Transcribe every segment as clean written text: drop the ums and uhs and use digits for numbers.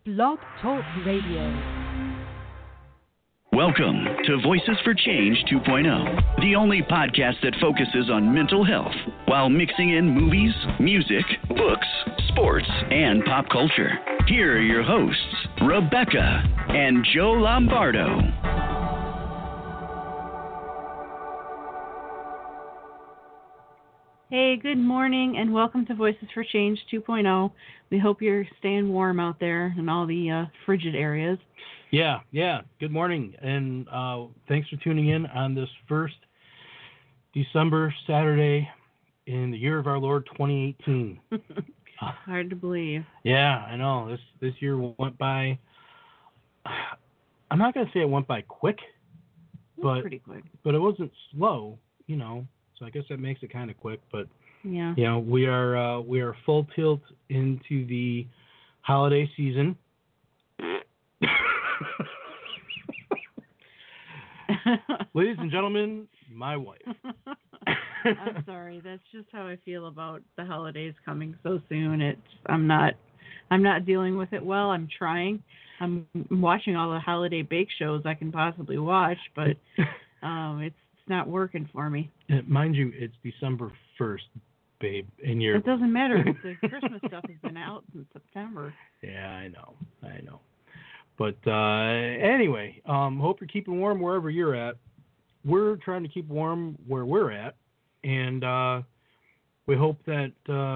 Blog Talk Radio. Welcome to Voices for Change 2.0, the only podcast that focuses on mental health while mixing in movies, music, books, sports, and pop culture. Here are your hosts, Rebecca and Joe Lombardo. Hey, good morning, and welcome to Voices for Change 2.0. We hope you're staying warm out there in all the frigid areas. Yeah. Good morning, and thanks for tuning in on this first December Saturday in the year of our Lord 2018. Hard to believe. Yeah, I know. This year went by. I'm not gonna say it went by quick, but pretty quick. But it wasn't slow, you know. So I guess that makes it kind of quick. But yeah, you know, we are full tilt into the holiday season. Ladies and gentlemen, my wife. I'm sorry. That's just how I feel about the holidays coming so soon. I'm not dealing with it well. I'm trying. I'm watching all the holiday bake shows I can possibly watch, but it's not working for me. Mind you, it's December 1st, babe, and it doesn't matter. The Christmas stuff has been out since September. Yeah, I know. But anyway, hope you're keeping warm wherever you're at. We're trying to keep warm where we're at, and we hope that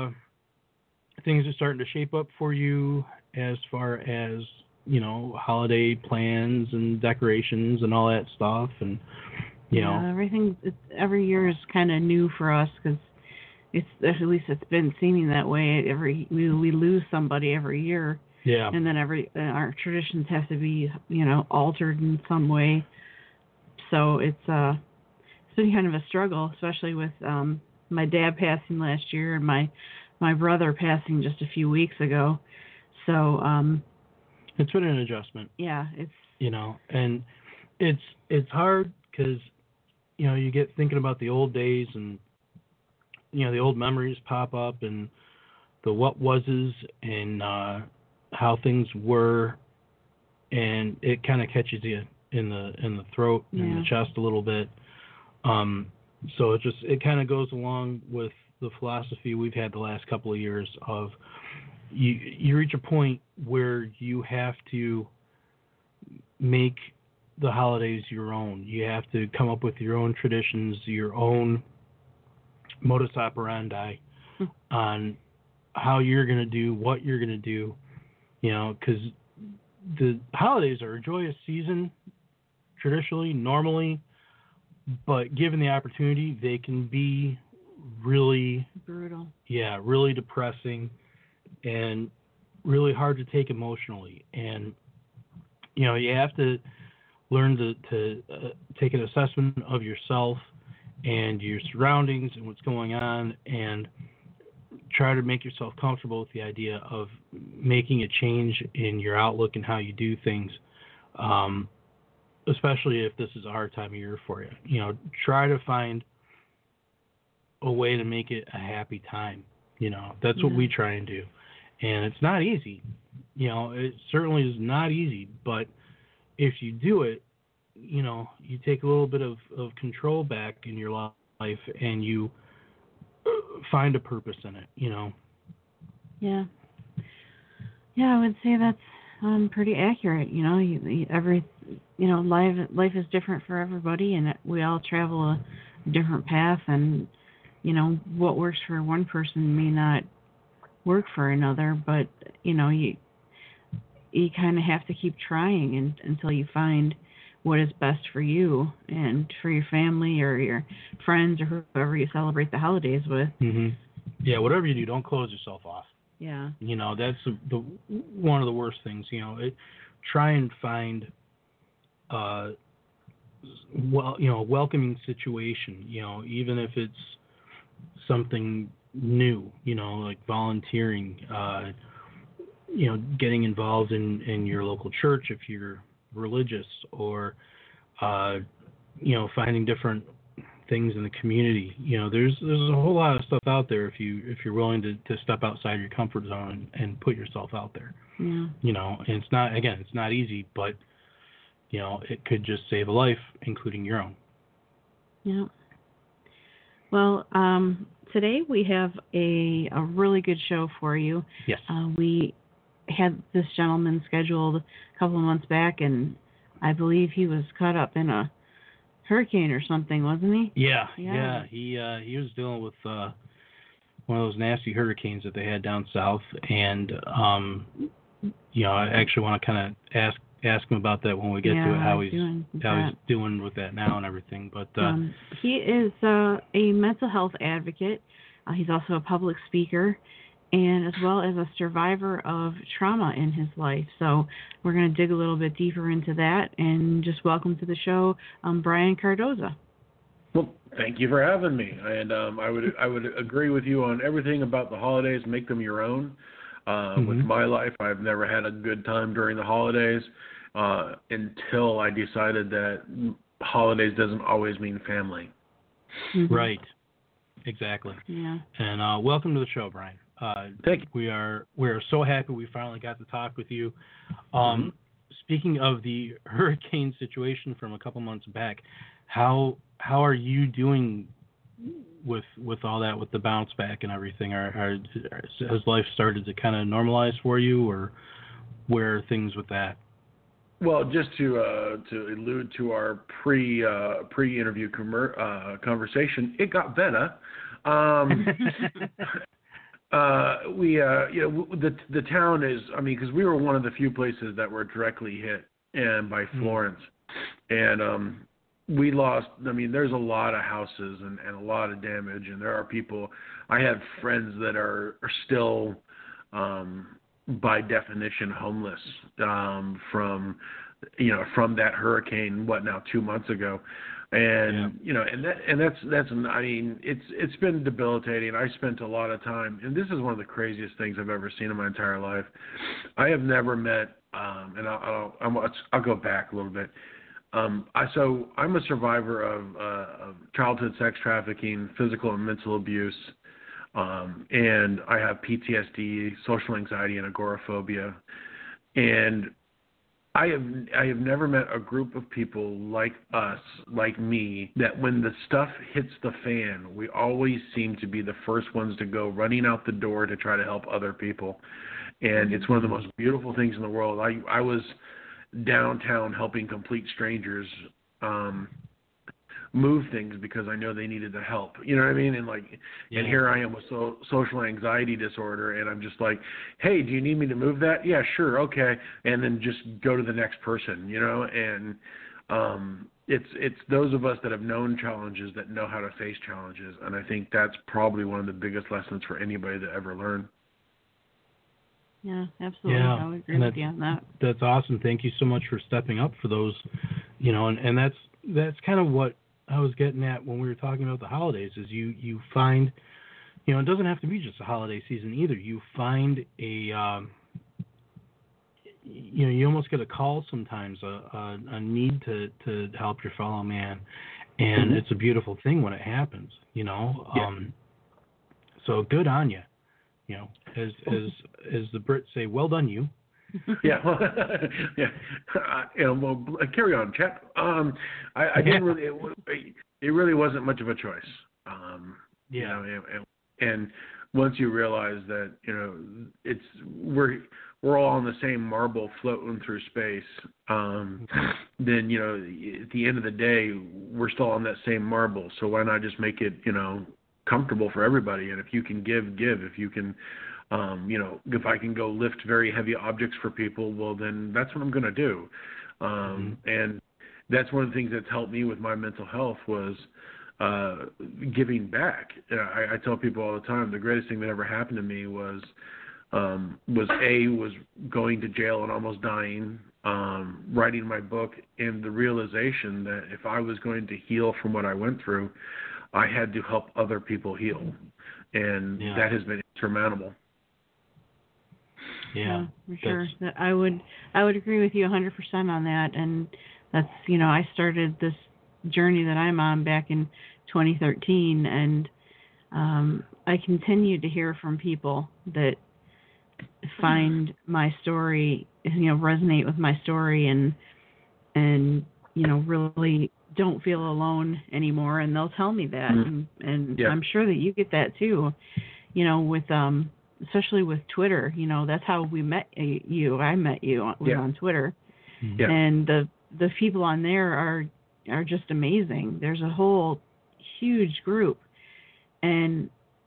things are starting to shape up for you as far as, you know, holiday plans and decorations and all that stuff, and you know, everything. Every year is kind of new for us because at least it's been seeming that way. We lose somebody every year. Yeah. And then our traditions have to be, you know, altered in some way. So it's been kind of a struggle, especially with my dad passing last year and my brother passing just a few weeks ago. So it's been an adjustment. Yeah, it's, you know, and it's hard because, you know, you get thinking about the old days and, you know, the old memories pop up and the what wases and how things were, and it kind of catches you in the throat and in the chest a little bit. So it kind of goes along with the philosophy we've had the last couple of years of you reach a point where you have to make the holidays your own. You have to come up with your own traditions, your own modus operandi on how you're going to do what you're going to do, you know, because the holidays are a joyous season traditionally, normally, but given the opportunity, they can be really brutal. Yeah, really depressing and really hard to take emotionally. And, you know, you have to learn to take an assessment of yourself and your surroundings and what's going on, and try to make yourself comfortable with the idea of making a change in your outlook and how you do things, especially if this is a hard time of year for you. You know, try to find a way to make it a happy time. You know, that's what we try and do. And it's not easy. You know, it certainly is not easy, but if you do it, you know, you take a little bit of control back in your life and you find a purpose in it, you know. Yeah, I would say that's pretty accurate. You know, life is different for everybody, and we all travel a different path, and you know, what works for one person may not work for another, but you know, you kind of have to keep trying until you find what is best for you and for your family or your friends or whoever you celebrate the holidays with. Mm-hmm. Yeah, whatever you do, don't close yourself off. Yeah. You know, that's the one of the worst things. You know, try and find a welcoming situation. You know, even if it's something new. You know, like volunteering. You know, getting involved in your local church if you're religious, or you know, finding different things in the community. You know, there's a whole lot of stuff out there if you're willing to step outside your comfort zone and put yourself out there. Yeah. You know, and it's not easy, but you know, it could just save a life, including your own. Yeah. Well, today we have a really good show for you. Yes. We had this gentleman scheduled a couple of months back, and I believe he was caught up in a hurricane or something, wasn't he? Yeah. He was dealing with one of those nasty hurricanes that they had down south, and you know, I actually want to kind of ask him about that when we get to it, how he's doing with that now and everything. But he is a mental health advocate. He's also a public speaker, and as well as a survivor of trauma in his life. So we're going to dig a little bit deeper into that, and just welcome to the show, Brian Cardoza. Well, thank you for having me. And I would agree with you on everything about the holidays. Make them your own. With my life, I've never had a good time during the holidays until I decided that holidays doesn't always mean family. Mm-hmm. Right. Exactly. Yeah. And welcome to the show, Brian. Thank you. We are so happy we finally got to talk with you. Speaking of the hurricane situation from a couple months back, how are you doing with all that, with the bounce back and everything? Has life started to kind of normalize for you, or where are things with that? Well, just to allude to our pre-interview conversation, it got better. The town is, I mean, because we were one of the few places that were directly hit by Florence, and we lost. I mean, there's a lot of houses and a lot of damage, and there are people. I have friends that are still, by definition, homeless from that hurricane. 2 months ago, and that's. I mean, it's been debilitating. I spent a lot of time, and this is one of the craziest things I've ever seen in my entire life. I have never met, and I'll go back a little bit. So I'm a survivor of childhood sex trafficking, physical and mental abuse, and I have PTSD, social anxiety, and agoraphobia. And I have never met a group of people like us, like me, that when the stuff hits the fan, we always seem to be the first ones to go running out the door to try to help other people. And it's one of the most beautiful things in the world. I was downtown helping complete strangers move things because I know they needed the help. You know what I mean? And and here I am with social anxiety disorder, and I'm just like, hey, do you need me to move that? Yeah, sure, okay. And then just go to the next person, you know? And it's those of us that have known challenges that know how to face challenges, and I think that's probably one of the biggest lessons for anybody to ever learn. Yeah, absolutely. Yeah, I would agree with you on that. That's awesome. Thank you so much for stepping up for those, and that's kind of what I was getting at when we were talking about the holidays, is you find, it doesn't have to be just a holiday season either. You find you almost get a call sometimes, a need to help your fellow man, and it's a beautiful thing when it happens, so good on you. As the Brits say, well done, you. Yeah, yeah. Well, carry on, chap. I didn't really. It really wasn't much of a choice. And once you realize that we're all on the same marble floating through space, then at the end of the day we're still on that same marble. So why not just make it comfortable for everybody? And if you can give. If you can, if I can go lift very heavy objects for people, well, then that's what I'm going to do. And that's one of the things that's helped me with my mental health was giving back. I tell people all the time the greatest thing that ever happened to me was going to jail and almost dying, writing my book, and the realization that if I was going to heal from what I went through, I had to help other people heal, and that has been insurmountable. Yeah, for sure. I would agree with you 100% on that, and that's I started this journey that I'm on back in 2013, and I continue to hear from people that find my story, resonate with my story, and really don't feel alone anymore, and they'll tell me that, and I'm sure that you get that too, with especially with Twitter. That's how we met you. I met you on Twitter, and the people on there are just amazing. There's a whole huge group, and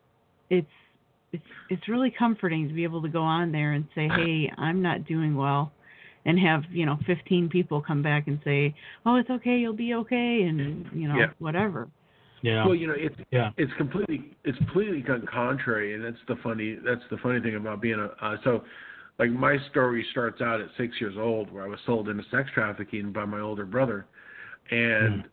it's really comforting to be able to go on there and say, hey, I'm not doing well, and have 15 people come back and say, oh, it's okay, you'll be okay, and whatever. Yeah. Well, it's completely contrary, and that's the funny thing about being so. Like, my story starts out at 6 years old, where I was sold into sex trafficking by my older brother, and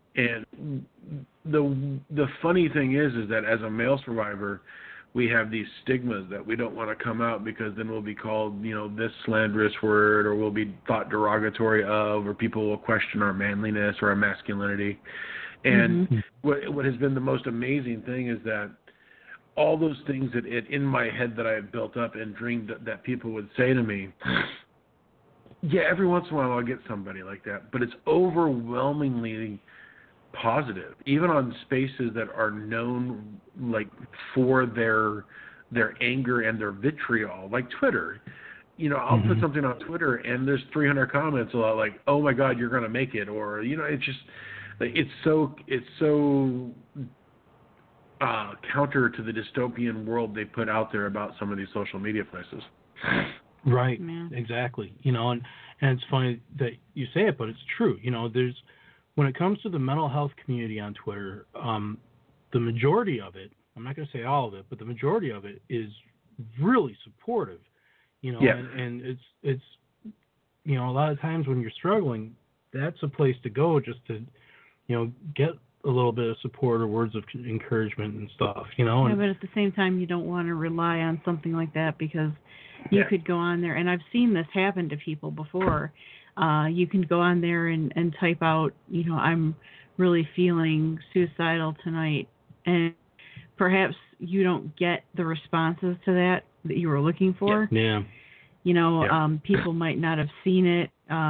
the funny thing is that as a male survivor, we have these stigmas that we don't want to come out, because then we'll be called, this slanderous word, or we'll be thought derogatory of, or people will question our manliness or our masculinity. And what has been the most amazing thing is that all those things that in my head that I had built up and dreamed that people would say to me, every once in a while I'll get somebody like that, but it's overwhelmingly positive, even on spaces that are known like for their anger and their vitriol, like Twitter. I'll put something on Twitter and there's 300 comments a lot like, oh my God, you're going to make it, or it's just it's so counter to the dystopian world they put out there about some of these social media places. Right. Yeah. Exactly. And it's funny that you say it, but it's true. There's, when it comes to the mental health community on Twitter, the majority of it, I'm not going to say all of it, but the majority of it is really supportive, and it's a lot of times when you're struggling, that's a place to go just to, get a little bit of support or words of encouragement and stuff, Yeah, but at the same time, you don't want to rely on something like that, because you could go on there, and I've seen this happen to people before. You can go on there and type out, I'm really feeling suicidal tonight, and perhaps you don't get the responses to that you were looking for. Yeah. People might not have seen it.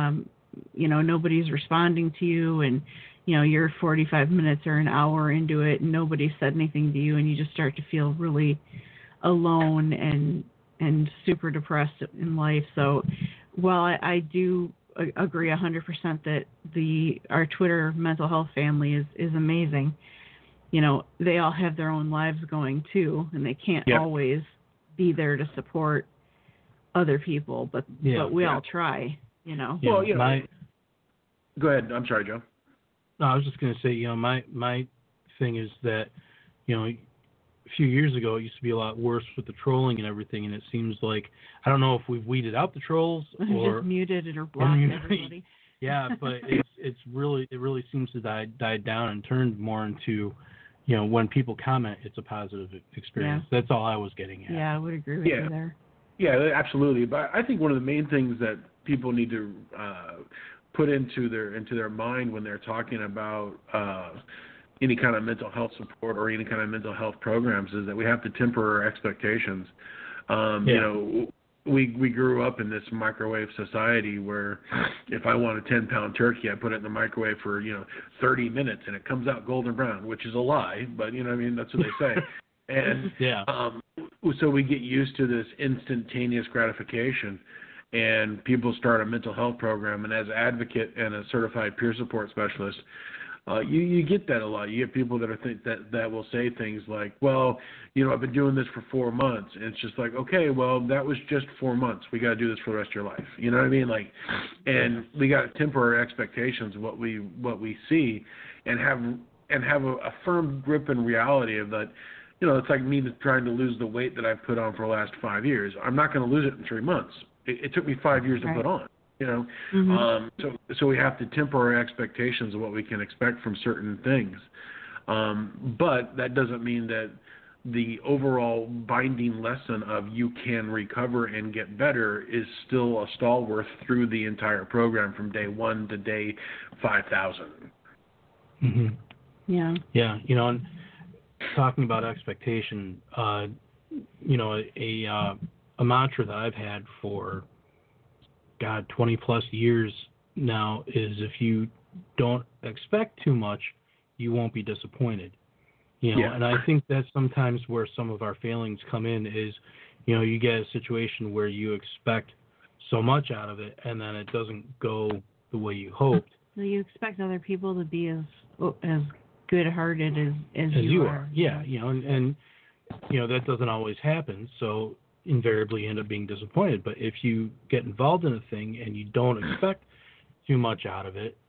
Nobody's responding to you, and you're 45 minutes or an hour into it, and nobody said anything to you, and you just start to feel really alone and super depressed in life. So while I do agree 100% that our Twitter mental health family is amazing, they all have their own lives going too, and they can't always be there to support other people, but we all try, Well, go ahead. I'm sorry, Joe. No, I was just going to say, my thing is that, a few years ago it used to be a lot worse with the trolling and everything, and it seems like, I don't know if we've weeded out the trolls or just muted it or blocked everybody. Yeah, but it really seems to die down and turned more into, when people comment, it's a positive experience. Yeah. That's all I was getting at. Yeah, I would agree with you there. Yeah, absolutely. But I think one of the main things that people need to put into their mind when they're talking about any kind of mental health support or any kind of mental health programs is that we have to temper our expectations. We grew up in this microwave society where if I want a 10-pound turkey, I put it in the microwave for 30 minutes and it comes out golden brown, which is a lie, but that's what they say. And so we get used to this instantaneous gratification. And people start a mental health program, and as an advocate and a certified peer support specialist, you get that a lot. You get people that will say things like, well, I've been doing this for 4 months, and it's just like, okay, well, that was just 4 months. We got to do this for the rest of your life. You know what I mean? Like, and we got to temper our expectations of what we see, and have a firm grip in reality of that. It's like me trying to lose the weight that I've put on for the last 5 years. I'm not going to lose it in 3 months. It took me 5 years to put on, So we have to temper our expectations of what we can expect from certain things. But that doesn't mean that the overall binding lesson of you can recover and get better is still a stalwart through the entire program from day 1 to day 5,000. Yeah. Yeah, and talking about expectation, a mantra that I've had for 20 plus years now is if you don't expect too much, you won't be disappointed. And I think that's sometimes where some of our failings come in is, you get a situation where you expect so much out of it and then it doesn't go the way you hoped. So you expect other people to be as good-hearted as you are. Yeah, and that doesn't always happen, so invariably you end up being disappointed. But if you get involved in a thing and you don't expect too much out of it,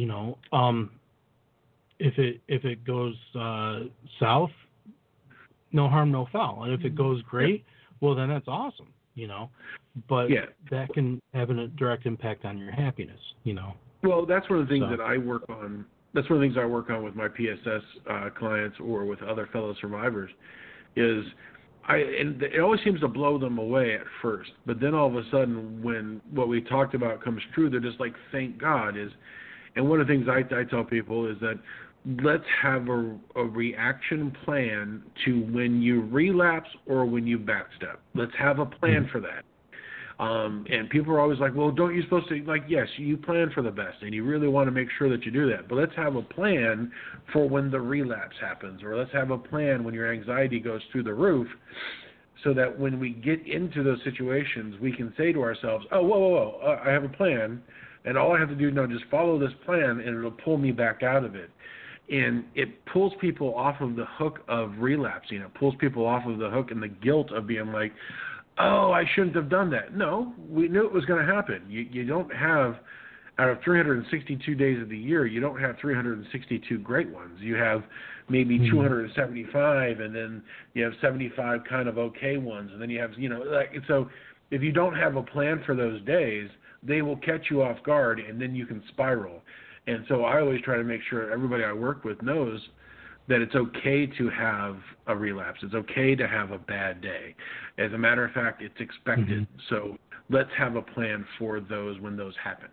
if it goes south, no harm, no foul. And if it goes great, well, then that's awesome, But that can have a direct impact on your happiness, Well, that's one of the things that I work on. That's one of the things I work on with my PSS clients or with other fellow survivors is and it always seems to blow them away at first. But then all of a sudden, when what we talked about comes true, they're just like, thank God. And one of the things I tell people is that let's have a reaction plan to when you relapse or when you backstep. Let's have a plan for that. And people are always like, well, don't you supposed to, like, yes, you plan for the best and you really want to make sure that you do that. But let's have a plan for when the relapse happens, or let's have a plan when your anxiety goes through the roof, so that when we get into those situations, we can say to ourselves, oh, whoa, I have a plan, and all I have to do now is just follow this plan and it'll pull me back out of it. And it pulls people off of the hook of relapsing. It pulls people off of the hook and the guilt of being like, oh, I shouldn't have done that. No, we knew it was going to happen. You don't have, out of 362 days of the year, you don't have 362 great ones. You have maybe 275, and then you have 75 kind of okay ones, and then you have, so if you don't have a plan for those days, they will catch you off guard, and then you can spiral. And so I always try to make sure everybody I work with knows that it's okay to have a relapse. It's okay to have a bad day. As a matter of fact, it's expected. So let's have a plan for those when those happen.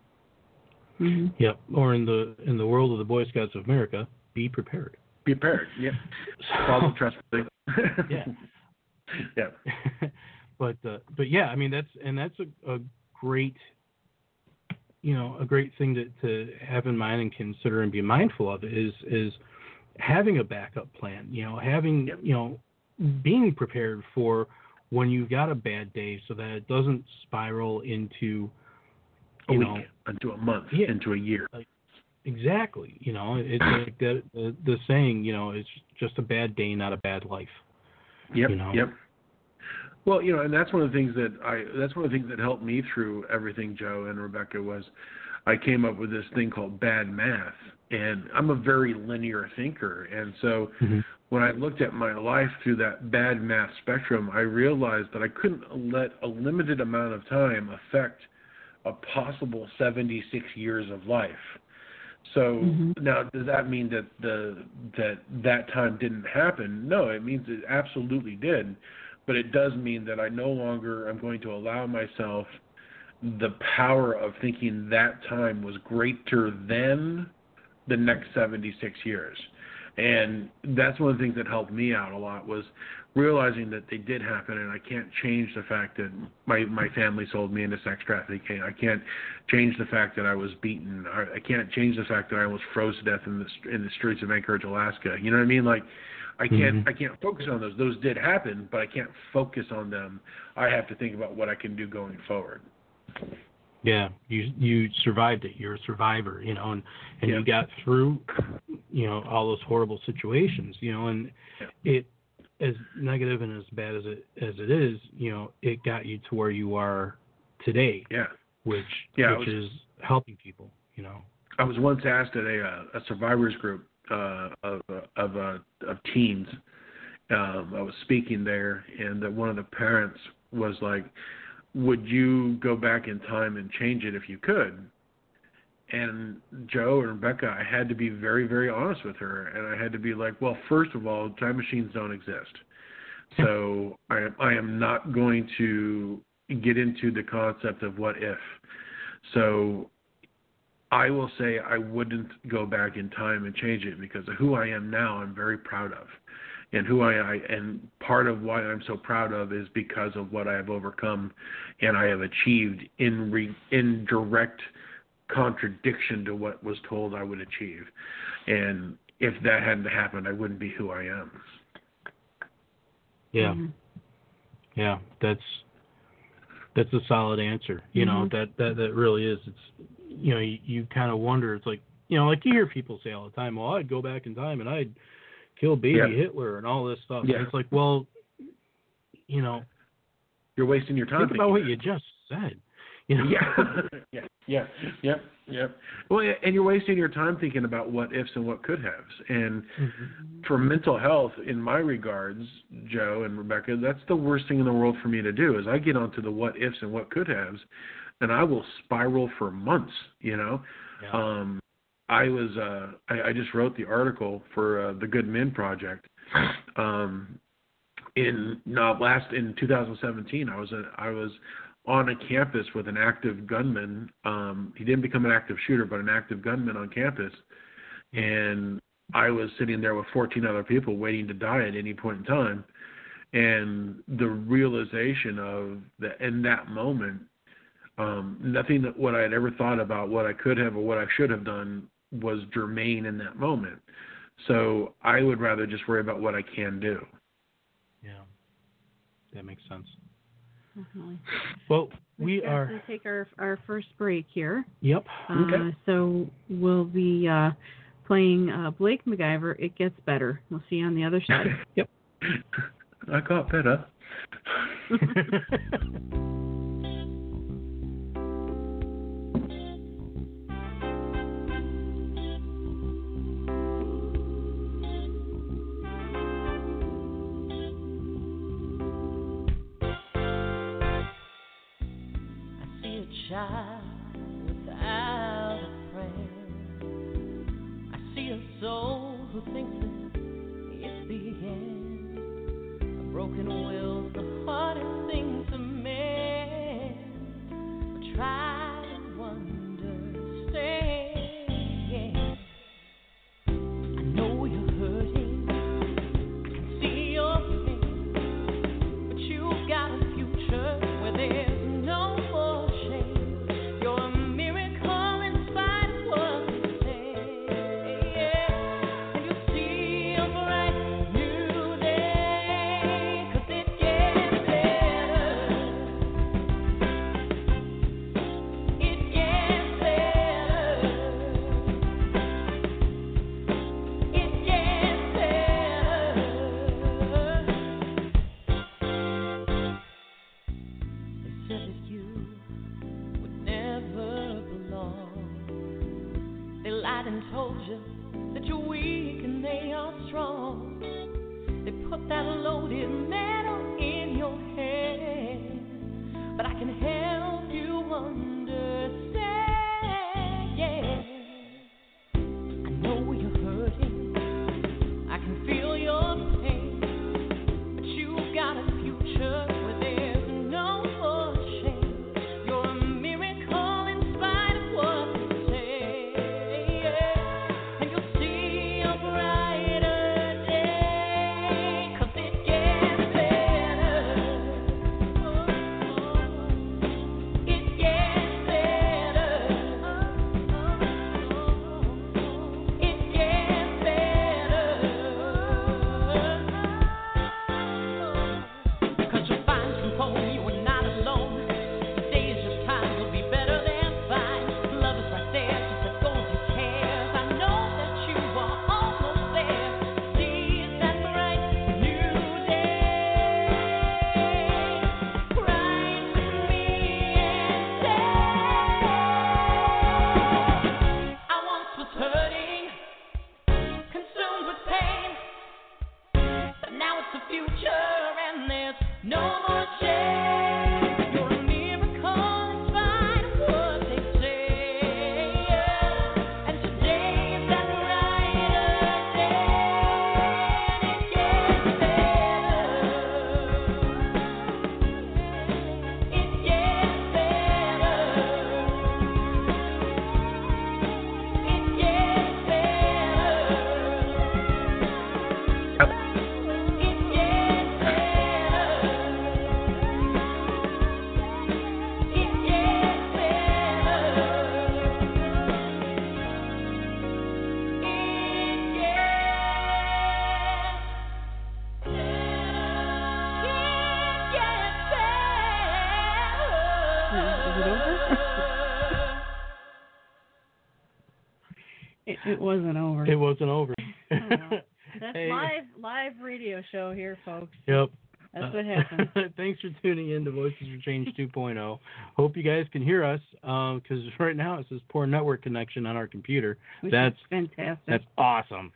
Yep. Or in the world of the Boy Scouts of America, be prepared. Be prepared. Yeah. Follow trustworthy. Yeah. Yeah. But yeah, I mean that's a great a great thing to have in mind and consider and be mindful of is having a backup plan, having, being prepared for when you've got a bad day so that it doesn't spiral into a week, into a month, into a year. Exactly. It's like the saying, it's just a bad day, not a bad life. Yep. Yep. Well, and that's one of the things that helped me through everything, Joe and Rebecca, was I came up with this thing called bad math. And I'm a very linear thinker. And so when I looked at my life through that bad math spectrum, I realized that I couldn't let a limited amount of time affect a possible 76 years of life. So now, does that mean that time didn't happen? No, it means it absolutely did. But it does mean that I no longer am going to allow myself the power of thinking that time was greater than the next 76 years. And that's one of the things that helped me out a lot, was realizing that they did happen, and I can't change the fact that my family sold me into sex trafficking. I can't change the fact that I was beaten. I can't change the fact that I almost froze to death in the streets of Anchorage, Alaska. You know what I mean? Like, I can't focus on those. Those did happen, but I can't focus on them. I have to think about what I can do going forward. Yeah, you survived it. You're a survivor, and you got through, all those horrible situations, and it, as negative and as bad as it is, it got you to where you are today. Yeah. Which is helping people, I was once asked at a survivors group of teens. I was speaking there, and one of the parents was like, would you go back in time and change it if you could? And Joe and Rebecca, I had to be very, very honest with her, and I had to be like, well, first of all, time machines don't exist. So I am not going to get into the concept of what if. So I will say I wouldn't go back in time and change it, because of who I am now, I'm very proud of. And and part of why I'm so proud of is because of what I have overcome and I have achieved in direct contradiction to what was told I would achieve. And if that hadn't happened, I wouldn't be who I am. Yeah. Mm-hmm. Yeah, that's a solid answer. You know, that really is. It's, you know, you kind of wonder. It's like, you know, like you hear people say all the time, well, I'd go back in time and I'd kill baby Hitler and all this stuff. Yeah. And it's like, well, you know, you're wasting your time. Think about what you just said. You know? Yeah. Well, and you're wasting your time thinking about what ifs and what could haves. And for mental health, in my regards, Joe and Rebecca, that's the worst thing in the world for me to do. Is I get onto the what ifs and what could haves, and I will spiral for months. You know, I just wrote the article for the Good Men Project. In 2017, I was on a campus with an active gunman. He didn't become an active shooter, but an active gunman on campus. And I was sitting there with 14 other people waiting to die at any point in time. And the realization of that in that moment, nothing that what I had ever thought about what I could have or what I should have done was germane in that moment. So I would rather just worry about what I can do. Yeah, that makes sense. Definitely. Well, we are going to take our first break here. Yep. Okay. So we'll be playing Blake MacIver, It Gets Better. We'll see you on the other side. Yep. I got better. Child without a friend. I see a soul who thinks that it's the end. A broken will's the hardest thing to mend. But try to understand. I know you're hurting. I can see your pain. But you've got a future where there's no more shame. Told you that you're weak and they are strong. They put that loaded metal in your head, but I can help you understand. Yeah, I know you're hurting. I can feel your pain, but you've got a future where there's no more shame. You're a miracle in spite of what you say. Brighter day, 'cause it gets better. It wasn't over. It wasn't over. Oh, well. That's Hey. live radio show here, folks. Yep. That's what happened. Thanks for tuning in to Voices for Change 2.0. Hope you guys can hear us, because right now it says poor network connection on our computer. Which That's is fantastic. That's awesome.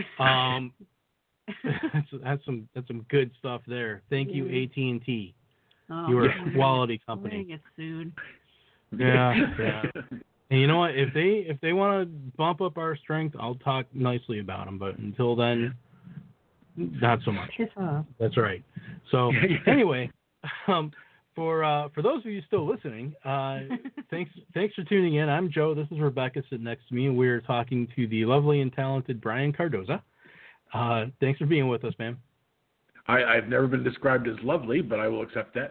That's some good stuff there. Thank you, AT&T. Oh, You're a man. quality We're gonna company. get sued. Yeah. And you know what? If they want to bump up our strength, I'll talk nicely about them. But until then, not so much. Kiss off. That's right. So anyway, for those of you still listening, thanks for tuning in. I'm Joe. This is Rebecca sitting next to me, and we're talking to the lovely and talented Brian Cardoza. Thanks for being with us, man. I've never been described as lovely, but I will accept that.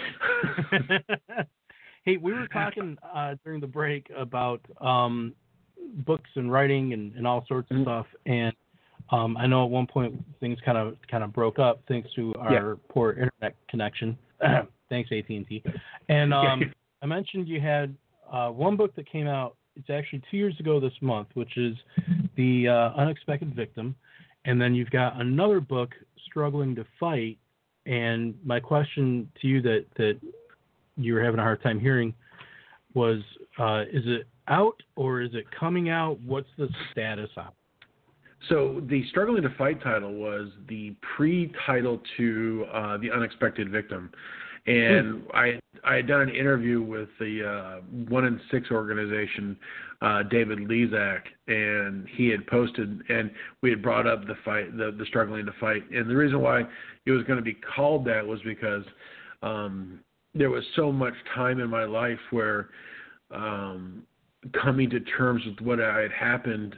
Hey, we were talking during the break about books and writing and all sorts of stuff, and I know at one point things kind of broke up thanks to our poor internet connection. Thanks, AT&T. And I mentioned you had one book that came out. It's actually 2 years ago this month, which is The Unexpected Victim, and then you've got another book, Struggling to Fight. And my question to you that you were having a hard time hearing was, is it out or is it coming out? What's the status on it? So the Struggling to Fight title was the pre-title to The Unexpected Victim. And I had done an interview with the 1 in 6 organization, David Lezak, and he had posted, and we had brought up the fight, the Struggling to Fight. And the reason why it was going to be called that was because there was so much time in my life where coming to terms with what had happened,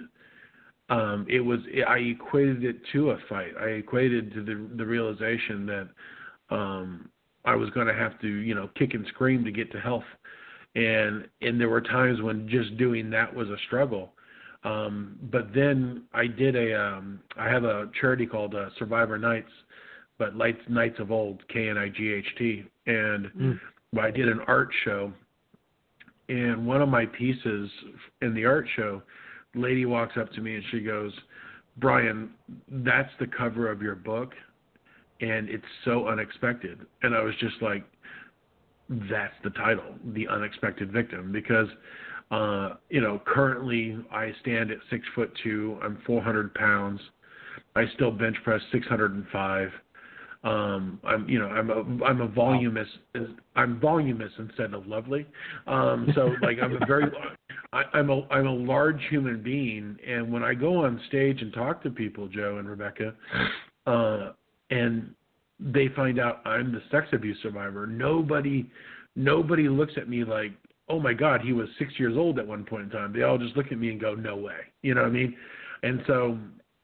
I equated it to a fight. I equated to the realization that I was going to have to, kick and scream to get to health. And there were times when just doing that was a struggle. But then I have a charity called Survivor Nights, but Knights of Old, KNIGHT. And I did an art show. And one of my pieces in the art show, the lady walks up to me and she goes, "Brian, that's the cover of your book, and it's so unexpected." And I was just like, that's the title, The Unexpected Victim, because, currently I stand at 6'2", I'm 400 pounds. I still bench press 605. I'm a voluminous. I'm voluminous instead of lovely. So like I'm a large human being, and when I go on stage and talk to people, Joe and Rebecca, and they find out I'm the sex abuse survivor, nobody looks at me like, oh my God, he was 6 years old at one point in time. They all just look at me and go, no way. You know what I mean? And so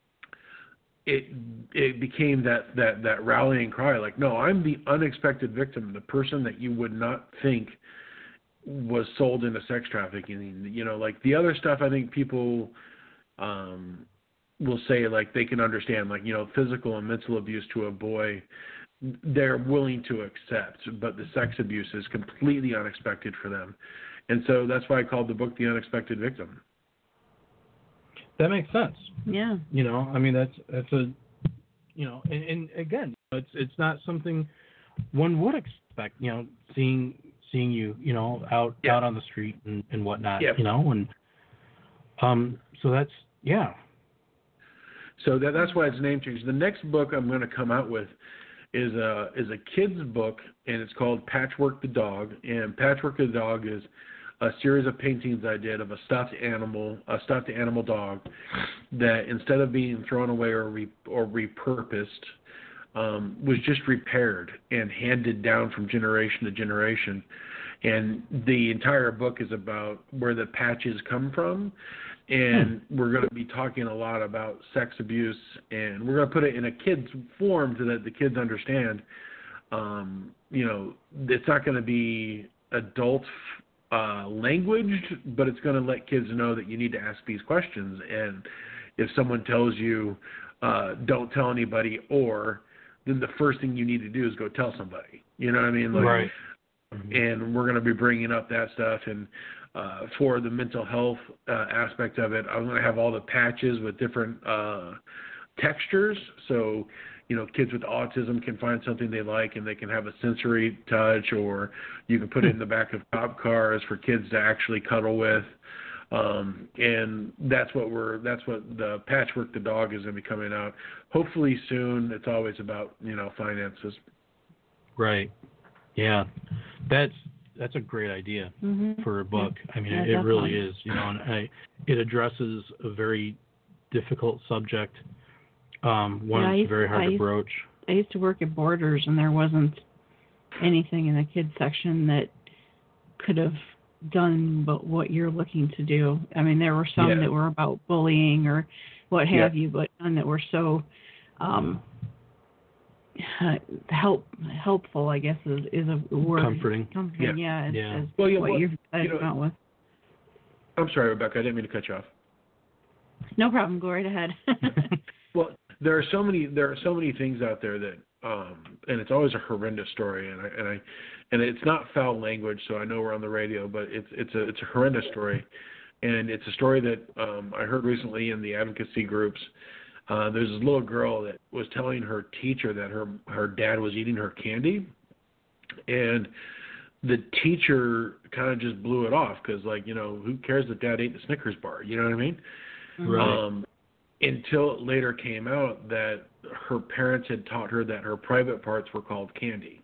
it became that rallying cry, like, no, I'm the unexpected victim, the person that you would not think was sold into sex trafficking. Like the other stuff, I think people will say, like, they can understand, like, physical and mental abuse to a boy, they're willing to accept, but the sex abuse is completely unexpected for them. And so that's why I called the book The Unexpected Victim. That makes sense. Yeah. I mean, that's a, and again, it's not something one would expect, seeing you, out on the street and whatnot, and so that's, yeah. So that's why it's name changed. The next book I'm going to come out with is a kid's book, and it's called Patchwork the Dog. And Patchwork the Dog is a series of paintings I did of a stuffed animal dog that, instead of being thrown away or repurposed, was just repaired and handed down from generation to generation. And the entire book is about where the patches come from. And we're going to be talking a lot about sex abuse, and we're going to put it in a kid's form so that the kids understand, it's not going to be adult language, but it's going to let kids know that you need to ask these questions. And if someone tells you, don't tell anybody, then the first thing you need to do is go tell somebody. You know what I mean? Like, right. and we're going to be bringing up that stuff. And for the mental health aspect of it, I'm going to have all the patches with different textures. So, kids with autism can find something they like, and they can have a sensory touch, or you can put it in the back of cop cars for kids to actually cuddle with. And that's what the Patchwork the Dog is going to be coming out hopefully soon. It's always about, finances. Right. Yeah. That's a great idea for a book. I mean, it really is, and it addresses a very difficult subject. One that's very hard to broach. I used to work at Borders, and there wasn't anything in the kids section that could have done but what you're looking to do. I mean, there were some that were about bullying or what have you, but none that were so helpful, I guess, is a word. Comforting. Is what you've come out with. I'm sorry, Rebecca, I didn't mean to cut you off. No problem. Go right ahead. Well, there are so many things out there that, and it's always a horrendous story, and it's not foul language, so I know we're on the radio, but it's a horrendous story, and it's a story that I heard recently in the advocacy groups. There's this little girl that was telling her teacher that her dad was eating her candy, and the teacher kind of just blew it off because, who cares that dad ate the Snickers bar? You know what I mean? Right. Until it later came out that her parents had taught her that her private parts were called candy.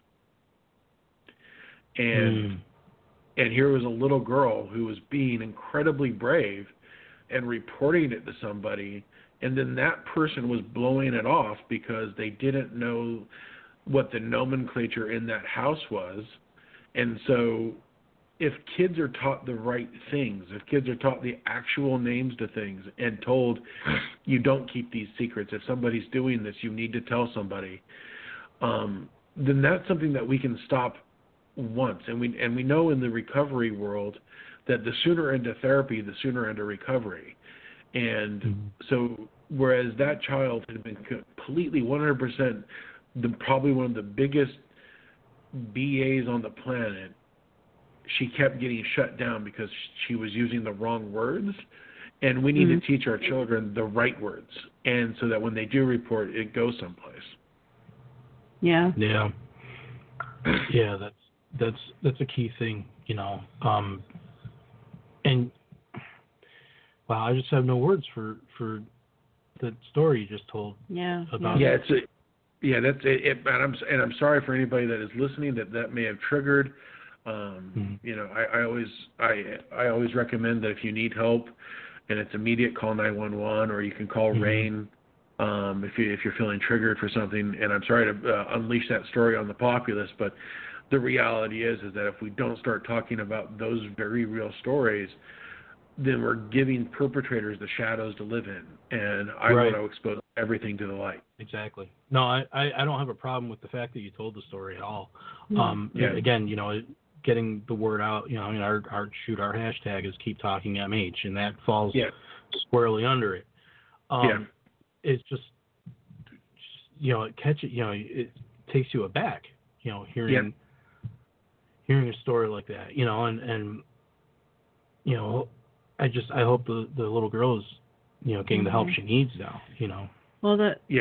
And here was a little girl who was being incredibly brave and reporting it to somebody, and then that person was blowing it off because they didn't know what the nomenclature in that house was. And so if kids are taught the right things, if kids are taught the actual names to things and told you don't keep these secrets, if somebody's doing this, you need to tell somebody, then that's something that we can stop once. And we know in the recovery world that the sooner into therapy, the sooner into recovery. And so whereas that child had been completely 100% probably one of the biggest BAs on the planet, she kept getting shut down because she was using the wrong words. And we need to teach our children the right words, and so that when they do report, it goes someplace. Yeah. Yeah. Yeah, that's a key thing, and wow, I just have no words for the story you just told. Yeah. About that's it. And I'm sorry for anybody that is listening that may have triggered. I always recommend that if you need help and it's immediate, call 911, or you can call RAIN if you're feeling triggered for something. And I'm sorry to unleash that story on the populace, but the reality is that if we don't start talking about those very real stories, then we're giving perpetrators the shadows to live in. And I want to expose everything to the light. Exactly. No, I don't have a problem with the fact that you told the story at all. Again, getting the word out, our hashtag is Keep Talking MH, and that falls squarely under it. It's just it takes you aback, hearing a story like that, and I hope the little girl is, getting the help she needs now, Well,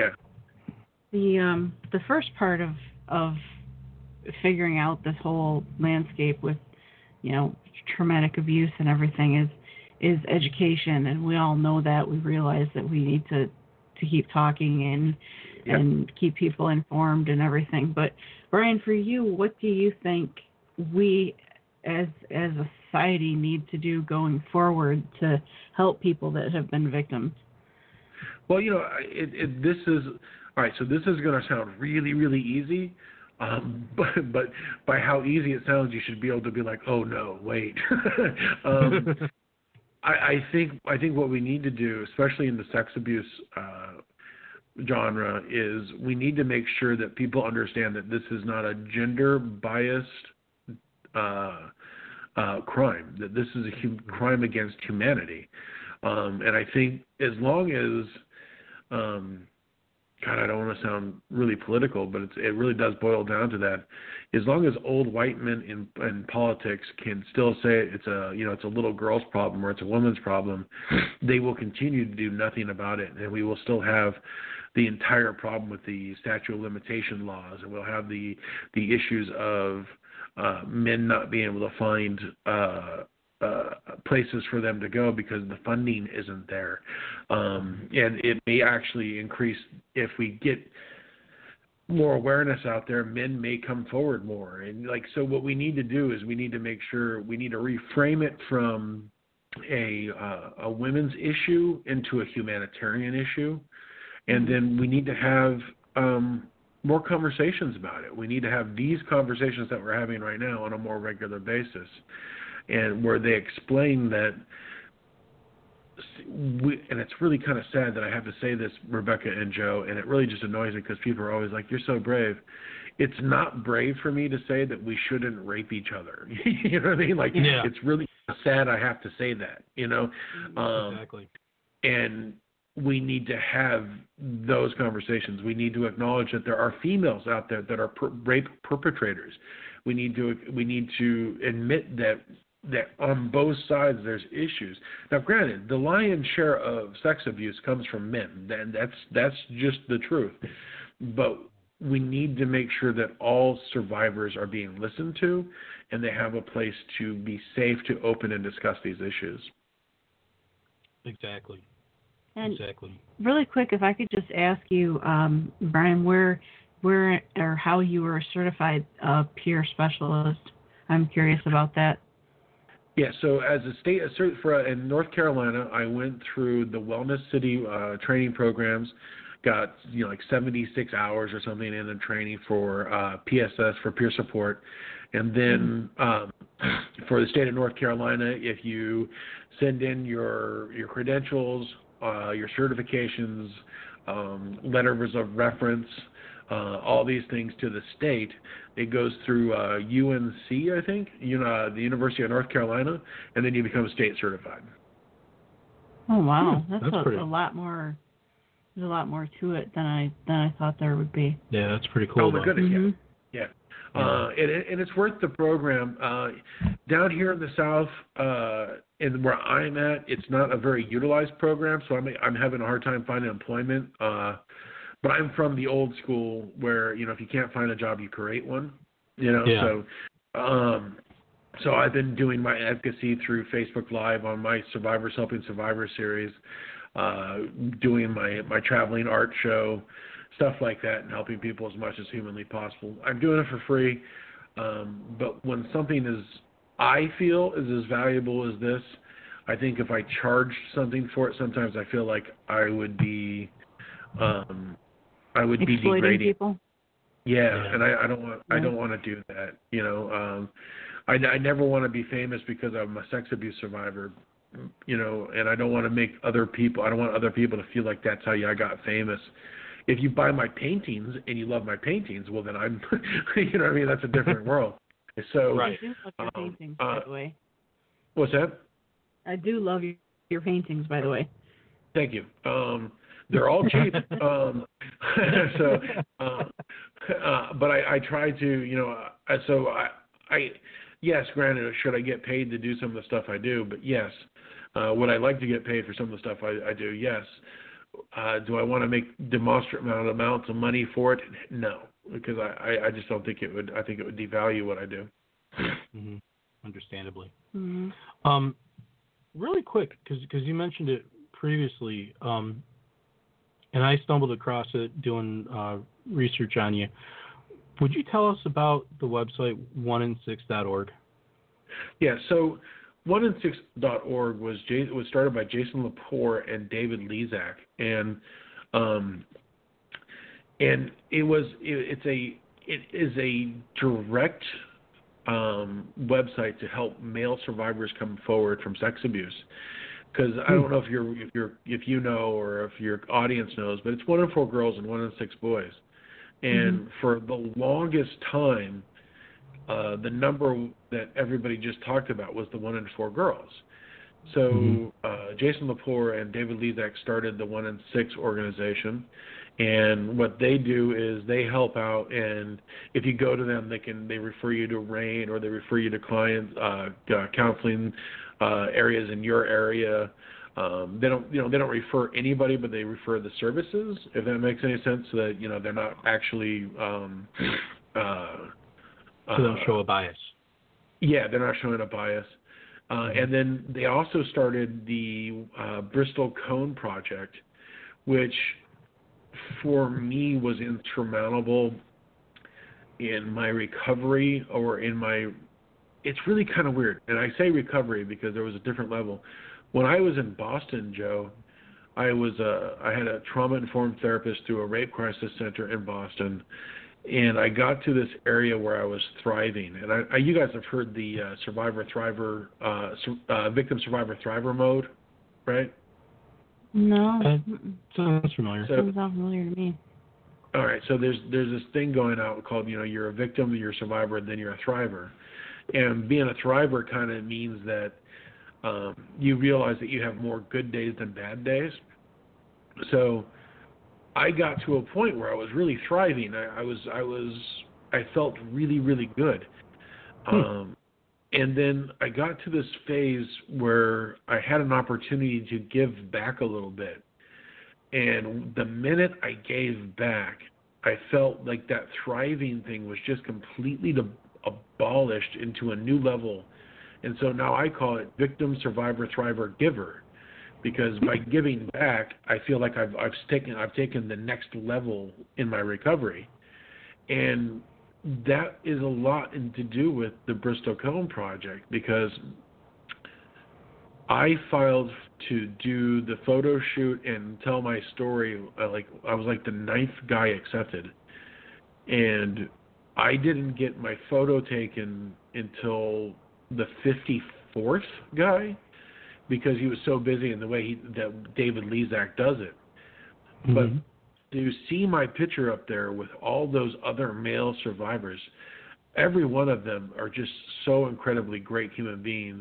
the first part of figuring out this whole landscape with, traumatic abuse and everything is education, and we all know that. We realize that we need to keep talking and keep people informed and everything. But Brian, for you, what do you think we as a society need to do going forward to help people that have been victims? Well, this is all right. So this is going to sound really, really easy. But by how easy it sounds, you should be able to be like, oh no, wait. I think what we need to do, especially in the sex abuse genre, is we need to make sure that people understand that this is not a gender biased crime. That this is a crime against humanity. And I think as long as God, I don't want to sound really political, but it really does boil down to that. As long as old white men in politics can still say it's a little girl's problem or it's a woman's problem, they will continue to do nothing about it, and we will still have the entire problem with the statute of limitation laws, and we'll have the issues of men not being able to find places for them to go because the funding isn't there. And it may actually increase if we get more awareness out there. Men may come forward more, and so what we need to do is we need to make sure we need to reframe it from a women's issue into a humanitarian issue, and then we need to have more conversations about it. We need to have these conversations that we're having right now on a more regular basis, and where they explain that. And it's really kind of sad that I have to say this, Rebecca and Joe, and it really just annoys me because people are always like, "You're so brave." It's not brave for me to say that we shouldn't rape each other. You know what I mean? It's really sad I have to say that, Exactly. And we need to have those conversations. We need to acknowledge that there are females out there that are rape perpetrators. We need to admit that on both sides there's issues. Now, granted, the lion's share of sex abuse comes from men, and that's just the truth. But we need to make sure that all survivors are being listened to, and they have a place to be safe to open and discuss these issues. Exactly. And exactly. Really quick, if I could just ask you, Brian, where or how you were a certified peer specialist. I'm curious about that. Yeah, so as a state in North Carolina, I went through the Wellness City training programs, got 76 hours or something in the training for PSS, for peer support, and then for the state of North Carolina, if you send in your credentials, your certifications, letters of reference, all these things to the state, it goes through UNC, I think, the University of North Carolina, and then you become state certified. Oh wow, that's pretty... a lot more. There's a lot more to it than I thought there would be. Yeah, that's pretty cool. Oh my goodness, mm-hmm. yeah. And it's worth the program. Down here in the South, and where I'm at, it's not a very utilized program, so I'm having a hard time finding employment. But I'm from the old school where, if you can't find a job, you create one, Yeah. So I've been doing my advocacy through Facebook Live on my Survivors Helping Survivors series, doing my traveling art show, stuff like that, and helping people as much as humanly possible. I'm doing it for free, but when something I feel is as valuable as this, I think if I charged something for it, sometimes I feel like I would be exploiting degrading people. Yeah, and I don't want to do that. I never want to be famous because I'm a sex abuse survivor. And I don't want to make other people. I don't want other people to feel like that's how I got famous. If you buy my paintings and you love my paintings, well then I'm, what I mean, that's a different world. So right. I do love your paintings, by the way. What's that? I do love your paintings, by the way. Thank you. They're all cheap. But I try to, yes, granted, should I get paid to do some of the stuff I do? But yes. Would I like to get paid for some of the stuff I do? Yes. Do I want to make demonstrable amounts of money for it? No, because I just don't think it would. I think it would devalue what I do. Mm-hmm. Understandably. Mm-hmm. Really quick, because you mentioned it previously, and I stumbled across it doing research on you. Would you tell us about the website oneinsix.org? Yeah, so oneinsix.org was started by Jason Lepore and David Lezak, and it is a direct website to help male survivors come forward from sex abuse. Because I don't know if you know or if your audience knows, but it's 1 in 4 girls and 1 in 6 boys. And for the longest time, the number that everybody just talked about was the 1 in 4 girls. So Jason Lepore and David Lezak started the 1 in 6 organization, And what they do is they help out, and if you go to them, they refer you to RAINN, or they refer you to client counseling areas in your area. They don't refer anybody, but they refer the services, if that makes any sense. So that they're not actually so they don't show a bias. Yeah, they're not showing a bias. And then they also started the Bristol Cone Project, which for me was insurmountable in my recovery, or in my, it's really kind of weird. And I say recovery because there was a different level. When I was in Boston, Joe, I had a trauma-informed therapist through a rape crisis center in Boston, and I got to this area where I was thriving. And you guys have heard the victim survivor thriver mode, right? No. Sounds familiar. Doesn't sound familiar to me. All right, so there's this thing going out called, you're a victim, you're a survivor, and then you're a thriver. And being a thriver kind of means that you realize that you have more good days than bad days. So I got to a point where I was really thriving. I felt really, really good. And then I got to this phase where I had an opportunity to give back a little bit. And the minute I gave back, I felt like that thriving thing was just completely abolished into a new level. And so now I call it victim, survivor, thriver, giver. Because by giving back, I feel like I've taken the next level in my recovery. And that is a lot to do with the Bristol Cone Project, because I filed to do the photo shoot and tell my story. I was like the 9th guy accepted, and I didn't get my photo taken until the 54th guy, because he was so busy in the way that David Lezak does it. Mm-hmm. But to see my picture up there with all those other male survivors, every one of them are just so incredibly great human beings.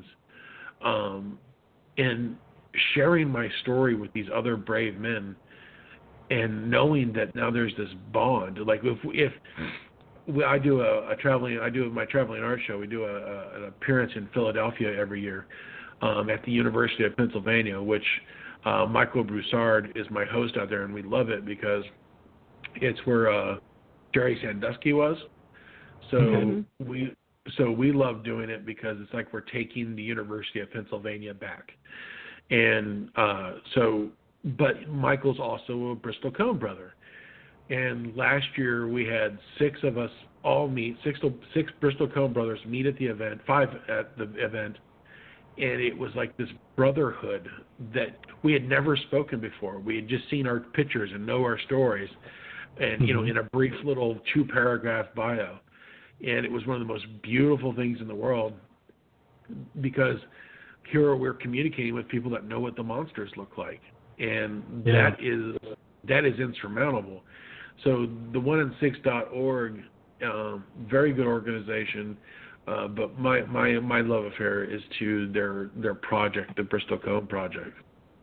And sharing my story with these other brave men, and knowing that now there's this bond. Like if I do my traveling art show, we do an appearance in Philadelphia every year at the University of Pennsylvania, which Michael Broussard is my host out there, and we love it because it's where Jerry Sandusky was. So we love doing it because it's like we're taking the University of Pennsylvania back. And but Michael's also a Bristol Cone brother. And last year we had 6 of us all meet, 6 Bristol Cone brothers meet at the event, 5 at the event. And it was like this brotherhood that we had never spoken before. We had just seen our pictures and know our stories, and in a brief little 2-paragraph bio. And it was one of the most beautiful things in the world, because here we're communicating with people that know what the monsters look like, and that is insurmountable. So the 1in6.org, very good organization. But my love affair is to their project, the Bristol Cone Project.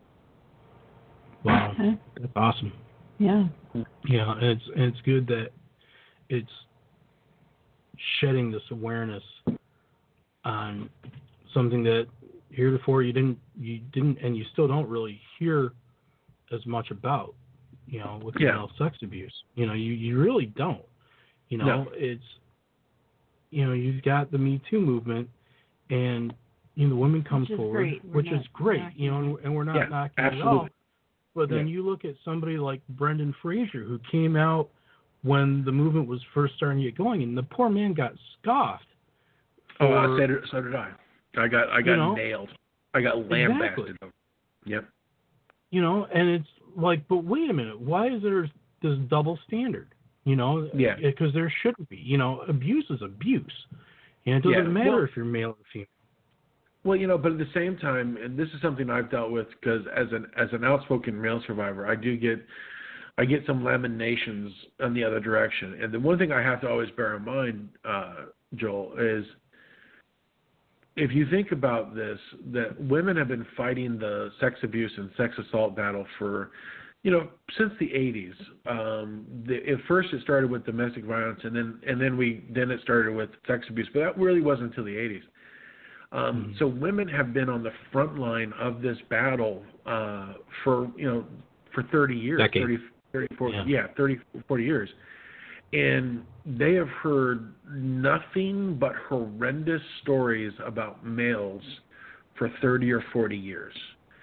Wow, that's awesome. Yeah. Yeah, and it's good that it's shedding this awareness on something that heretofore you didn't, and you still don't really hear as much about, with male sex abuse. You really don't. It's. You've got the Me Too movement, and the women come forward, which is great, and we're not knocking it off. But then you look at somebody like Brendan Fraser, who came out when the movement was first starting to get going, and the poor man got scoffed. So did I. I got nailed. I got lambasted. Yep. And it's like, but wait a minute, why is there this double standard? Because there shouldn't be. Abuse is abuse. And it doesn't matter if you're male or female. Well, but at the same time, and this is something I've dealt with, because as an outspoken male survivor, I get some lamentations on the other direction. And the one thing I have to always bear in mind, Joel, is if you think about this, that women have been fighting the sex abuse and sex assault battle for since the 80s, at first it started with domestic violence, and then it started with sex abuse, but that really wasn't until the 80s. So women have been on the front line of this battle for 30 years, Decades. 30, 40 years. And they have heard nothing but horrendous stories about males for 30 or 40 years.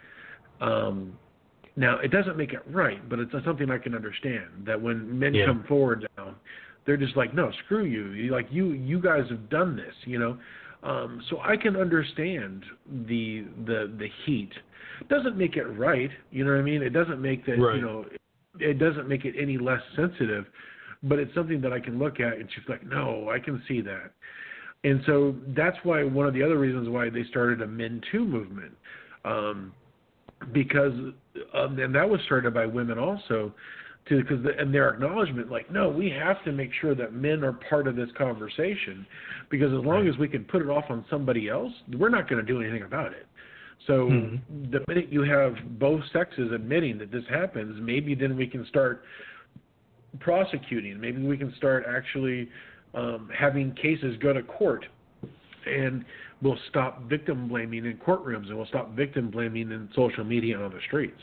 Now, it doesn't make it right, but it's something I can understand, that when men come forward now, they're just like, no, screw you. You guys have done this, So I can understand the heat. Doesn't make it right, you know what I mean? It doesn't make that, it doesn't make it any less sensitive, but it's something that I can look at and she's like, no, I can see that. And so that's why one of the other reasons why they started a Men Too movement, because and that was started by women also, and their acknowledgement, like, no, we have to make sure that men are part of this conversation, because as long as we can put it off on somebody else, we're not going to do anything about it. So the minute you have both sexes admitting that this happens, maybe then we can start prosecuting. Maybe we can start actually having cases go to court, and we'll stop victim blaming in courtrooms, and we'll stop victim blaming in social media and on the streets.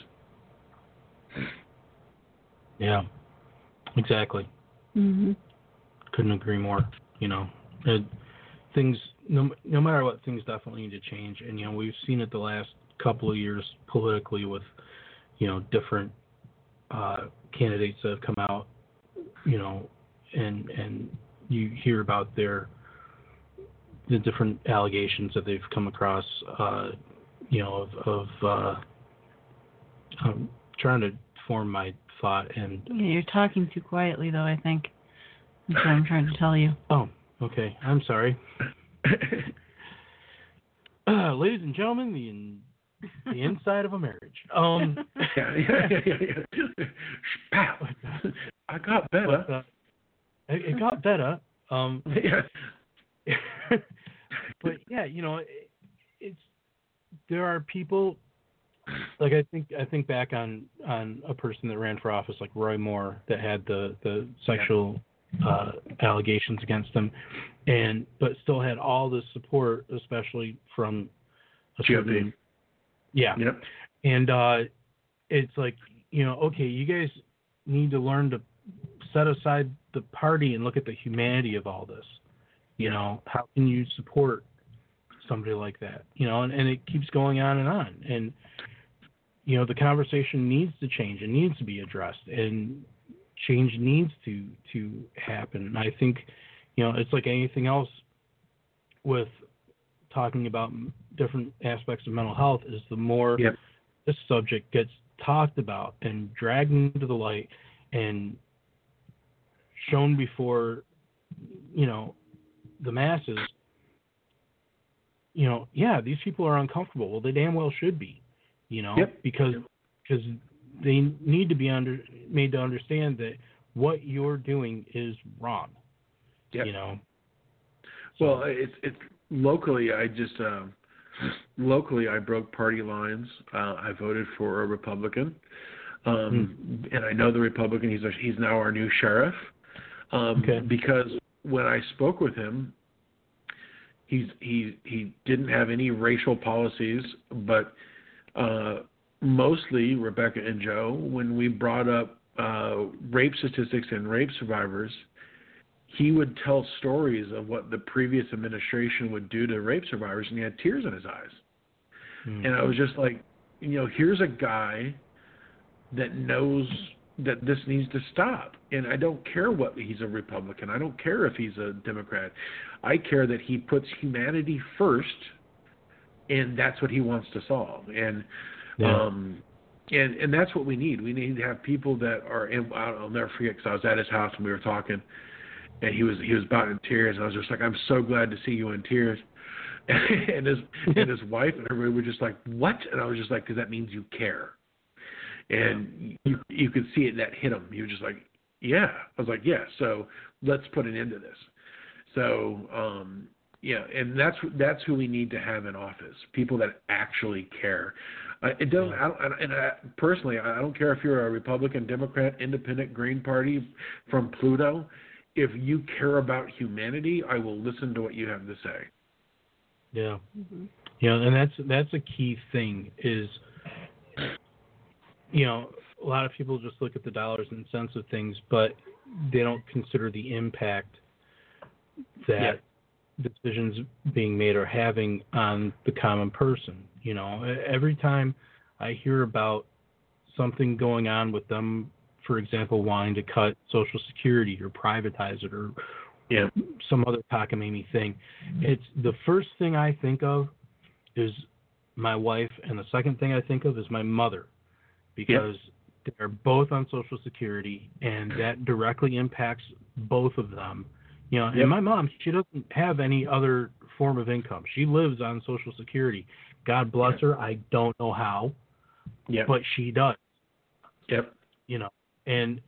Yeah, exactly. Couldn't agree more. Things, no matter what, things definitely need to change. And, we've seen it the last couple of years politically with, different candidates that have come out, and you hear about the different allegations that they've come across, I'm trying to form my thought. And you're talking too quietly, though, I think. That's what I'm trying to tell you. Oh, okay. I'm sorry. Ladies and gentlemen, the inside of a marriage. Pow. I got better. It got better. But yeah, it's there are people, like I think back on a person that ran for office like Roy Moore that had the sexual allegations against him, but still had all the support, especially from a certain and it's like, okay, you guys need to learn to set aside the party and look at the humanity of all this. How can you support somebody like that? And it keeps going on and on. And, the conversation needs to change. It needs to be addressed. And change needs to happen. And I think, it's like anything else with talking about different aspects of mental health, is the more this subject gets talked about and dragged into the light and shown before, the masses, these people are uncomfortable. Well, they damn well should be, because they need to be made to understand that what you're doing is wrong. Well, it's locally. Locally, I broke party lines. I voted for a Republican, and I know the Republican. He's now our new sheriff. Because when I spoke with him, he didn't have any racial policies, but mostly Rebecca and Joe, when we brought up rape statistics and rape survivors, he would tell stories of what the previous administration would do to rape survivors, and he had tears in his eyes. And I was just like, here's a guy that knows that this needs to stop. And I don't care what he's a Republican. I don't care if he's a Democrat. I care that he puts humanity first, and that's what he wants to solve. And and that's what we need. We need to have people that are. And I'll never forget, because I was at his house and we were talking, and he was about in tears. And I was just like, I'm so glad to see you in tears. And his wife and everybody were just like, what? And I was just like, because that means you care. And you could see it, that hit him. He was just like, yeah. I was like, yeah, so let's put an end to this. So, and that's who we need to have in office, people that actually care. It doesn't. Personally, I don't care if you're a Republican, Democrat, Independent, Green Party from Pluto. If you care about humanity, I will listen to what you have to say. Yeah. And that's a key thing is, a lot of people just look at the dollars and cents of things, but they don't consider the impact that decisions being made are having on the common person. Every time I hear about something going on with them, for example, wanting to cut Social Security or privatize it or some other cockamamie thing, it's the first thing I think of is my wife, and the second thing I think of is my mother, because they're both on Social Security, and that directly impacts both of them. And my mom, she doesn't have any other form of income. She lives on Social Security. God bless her. I don't know how, but she does. Yep. And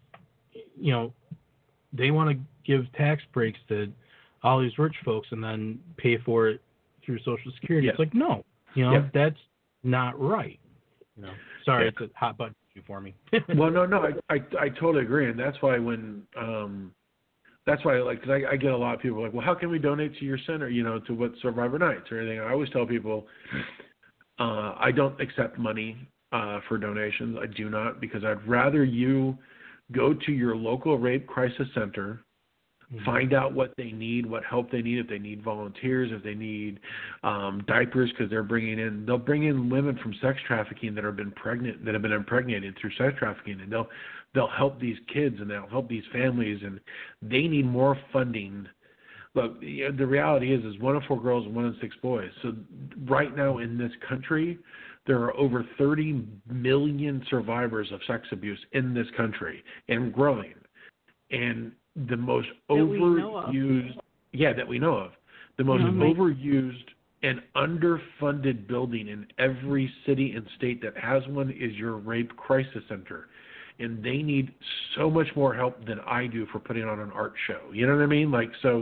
they want to give tax breaks to all these rich folks and then pay for it through Social Security. It's like, no, that's not right. Sorry, it's a hot button issue for me. Well, no, I totally agree, and that's why because I get a lot of people like, well, how can we donate to your center, to what Survivor Nights or anything. I always tell people, I don't accept money for donations. I do not, because I'd rather you go to your local rape crisis center, find out what they need, what help they need, if they need volunteers, if they need diapers, because they'll bring in women from sex trafficking that have been impregnated through sex trafficking, and they'll help these kids and they'll help these families, and they need more funding. Look, the reality is 1 in 4 girls and 1 in 6 boys. So right now in this country, there are over 30 million survivors of sex abuse in this country and growing. And the most overused, that we know of, the most overused and underfunded building in every city and state that has one is your rape crisis center. And they need so much more help than I do for putting on an art show. You know what I mean?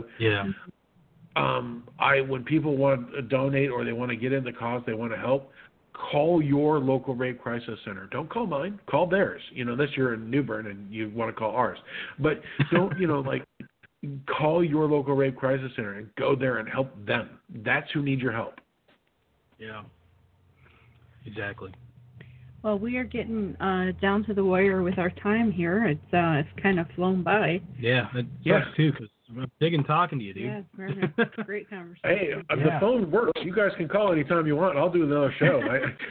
When people want to donate or they want to get in the cause, they want to help, call your local rape crisis center. Don't call mine. Call theirs. Unless you're in New Bern and you want to call ours. But don't, call your local rape crisis center and go there and help them. That's who needs your help. Yeah. Exactly. Well, we are getting down to the wire with our time here. It's kind of flown by. Yeah, it sucks too, because I'm digging talking to you, dude. Yeah, we're having a great conversation. Hey, the phone works. You guys can call anytime you want. I'll do another show.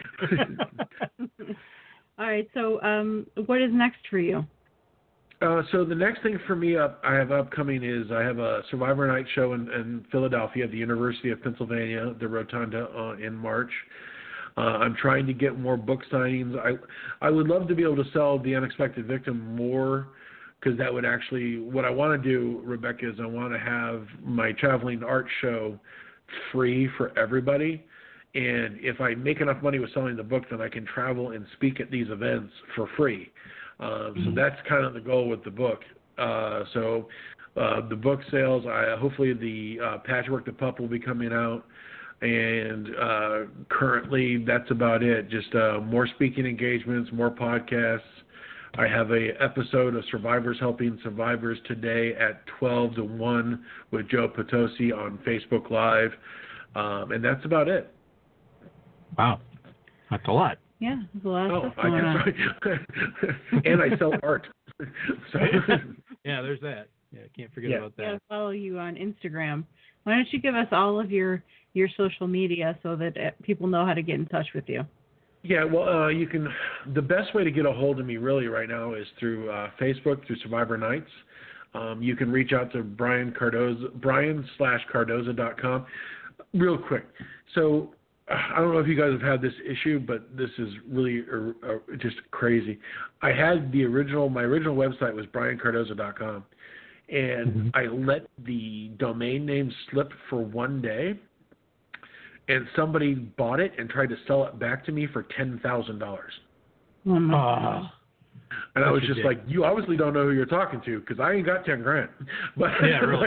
All right, so what is next for you? So the next thing for me I have upcoming is I have a Survivor Night show in Philadelphia at the University of Pennsylvania, the Rotunda, in March. I'm trying to get more book signings. I would love to be able to sell The Unexpected Victim more, because that would actually, what I want to do, Rebecca, is I want to have my traveling art show free for everybody. And if I make enough money with selling the book, then I can travel and speak at these events for free. So that's kind of the goal with the book. The book sales, hopefully the Patchwork the Pup will be coming out. And currently that's about it. Just more speaking engagements, more podcasts. I have a episode of Survivors Helping Survivors today at 12 to 1 with Joe Potosi on Facebook Live. And that's about it. Wow. That's a lot. Yeah, there's a lot of stuff going on. And I sell art. Yeah, there's that. Yeah, can't forget about that. Yeah, follow you on Instagram. Why don't you give us all of your social media so that people know how to get in touch with you? Yeah, well, you can. The best way to get a hold of me really right now is through Facebook, through Survivor Nights. You can reach out to Brian/Cardoza.com. Real quick. So I don't know if you guys have had this issue, but this is really just crazy. My original website was BrianCardoza.com, and I let the domain name slip for one day. And somebody bought it and tried to sell it back to me for $10,000. Oh my God. And I was just like, you obviously don't know who you're talking to, because I ain't got $10,000. But yeah, really.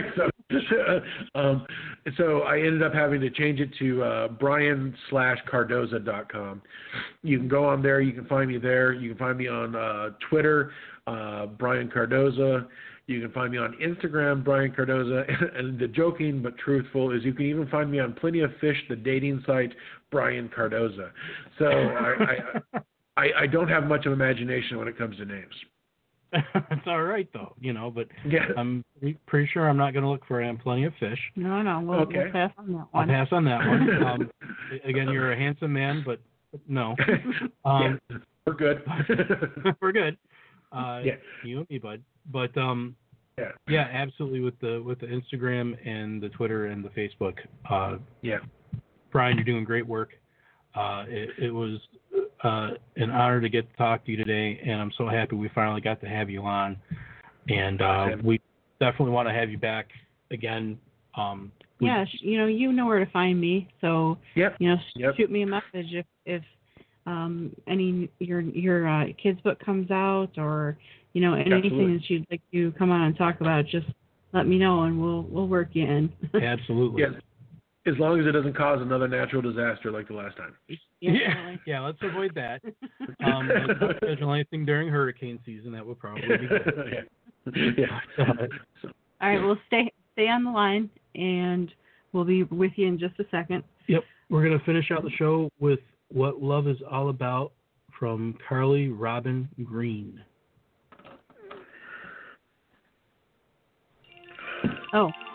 So I ended up having to change it to Brian/Cardoza.com. You can go on there. You can find me there. You can find me on Twitter, Brian Cardoza. You can find me on Instagram, Brian Cardoza. And the joking but truthful is you can even find me on Plenty of Fish, the dating site, Brian Cardoza. So I don't have much of imagination when it comes to names. It's all right, though, but Yeah. I'm pretty sure I'm not going to look for it on Plenty of Fish. No, we'll pass on that I'll one. pass on that one. Again, you're a handsome man, but no. Yeah, we're good. We're good. Yeah. You and me, bud. But yeah, absolutely with the Instagram and the Twitter and the Facebook. Yeah. Brian, you're doing great work. It was an honor to get to talk to you today, and I'm so happy we finally got to have you on. And we definitely want to have you back again. Yeah, you know where to find me. So Yep. Shoot me a message if any your kids book comes out, or anything Absolutely. that you'd like to come on and talk about. Just let me know, and we'll work you in. Absolutely. Yes. As long as it doesn't cause another natural disaster like the last time. Yeah, let's avoid that. Let's not schedule anything during hurricane season. That would probably be good. Yeah. All right, well, stay on the line, and we'll be with you in just a second. Yep. We're going to finish out the show with What Love Is All About from Carly Robin Green. Oh.